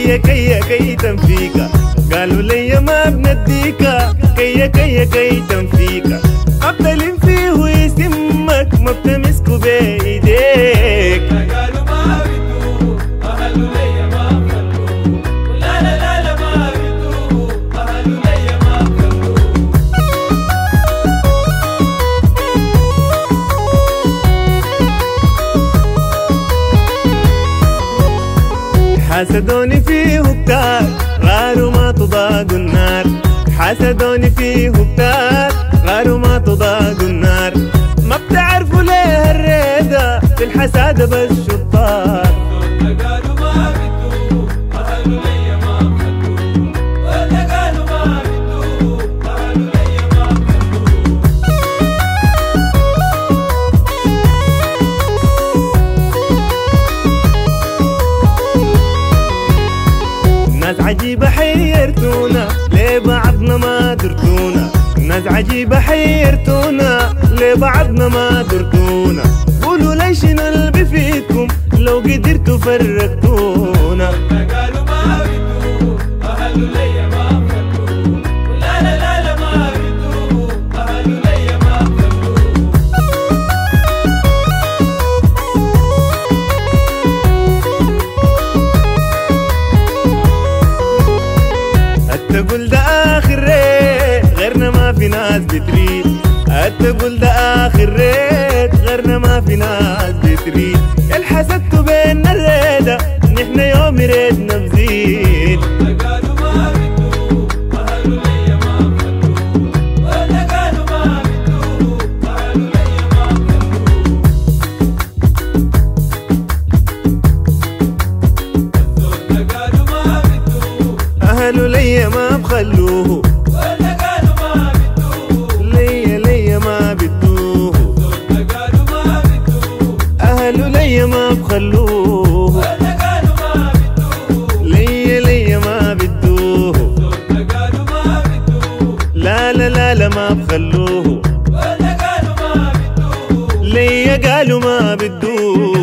كي تنفيكا، قالوا لي ما بنديكا كي تنفيكا. قبل فيه يسمك ما بتمسكوا بايديك. قالوا ما بدو أهلوا لي ما بخلوه، لا لا لا لا ما بدو أهلوا لي ما بخلوه. حسدوني فيه كتار غاروا ما تضاقوا النار، حسدوني فيه كتار غاروا ما تضاقوا النار. ما بتعرفوا ليه الريدة في الحسادة بس شطار. قالوا ما بدو أهلوا لي ما بخلوه، ولا قالوا ما بدو أهلوا لي ما بخلوه. ناس عجيبة حيرتونا ليه بعضنا ما درتونا، ناس عجيبة حيرتونا ليه بعضنا ما درتونا. قولوا لي شنو اللي بفيدكم لو قدرتوا فرقتونا. قالوا ما بدو أهلوا لي ما بخلوه، لا لا لا لا ما بدو أهلوا لي ما بخلوه. التقول ده آخر ريت غيرنا ما في ناس بتريد، التقول ده آخر ريت غيرنا ما في ناس بتريد. الحسدتوا بيننا الريدة نحن يوم ريدنا بزيد. قالوا ما بدو أهلوا لي ما بخلوه، ولا قالوا ما بدو أهلوا لي ما بخلوه. قالوا ما بدو أهلوا لي ما بخلوه، ولا قالوا ما بدو لي ما بدوه. قالوا ما بدو أهلوا لي ما بخلوه، ولا قالوا ما بدو لي ما بدوه. قالوا ما بدو لا لا لا لا ما بخلوه، ولا قالوا ما بدو لي قالوا ما بدوه.